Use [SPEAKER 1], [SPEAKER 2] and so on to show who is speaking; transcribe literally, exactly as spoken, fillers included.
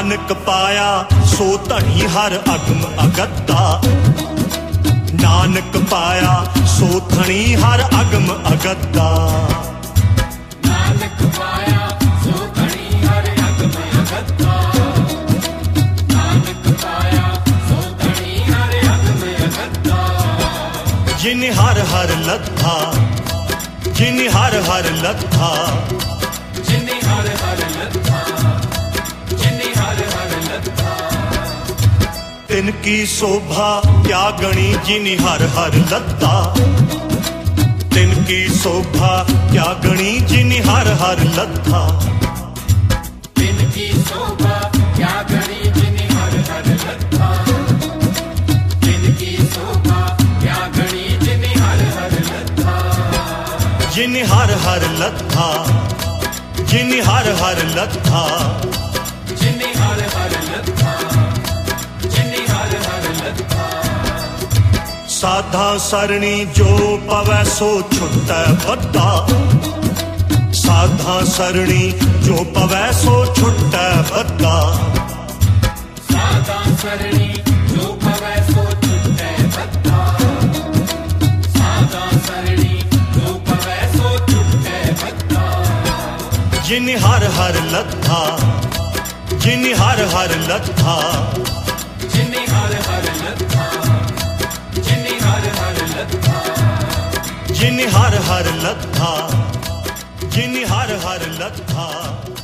[SPEAKER 1] नानक पाया सो धनी हर अगम अगत्ता नानक पाया सो धनी हर अगम अगत्ता
[SPEAKER 2] नानक पाया सो धनी हर अगम अगत्ता नानक पाया सो धनी हर अगम अगत्ता
[SPEAKER 1] जिन हर हर लद्धा जिन हर हर लद्धा
[SPEAKER 2] जिन्हें हर हर लद्धा जिन्हें हर हर लद्धा
[SPEAKER 1] तिनकी शोभा क्या गणी जिनि हर हर लद्धा तिनकी शोभा क्या गणी जिनि हर हर लद्धा
[SPEAKER 2] तिनकी शोभा क्या गणी जिन्हें हर हर लद्धा तिनकी शोभा क्या गणी जिन्हें हर हर लद्धा
[SPEAKER 1] जिनि हर हर लद्धा जिनि हर हर लद्धा
[SPEAKER 2] जिन्हें हर हर लद्धा जिन्हें हर हर लद्धा
[SPEAKER 1] साधा सरणी जो पवै सो छुटै बद्धा साधा सरणी जो पवै सो छुटै बद्धा
[SPEAKER 2] साधा सरणी जो पवै सो छुटै बद्धा साधा सरणी जो पवै सो छुटै बद्धा
[SPEAKER 1] जिनि हर हर लद्धा जिनि हर हर लद्धा
[SPEAKER 2] जिन्हें हर हर लद्धा जिन्हें हर हर लद्धा
[SPEAKER 1] जिनि हर हर लद्धा जिनि हर हर लद्धा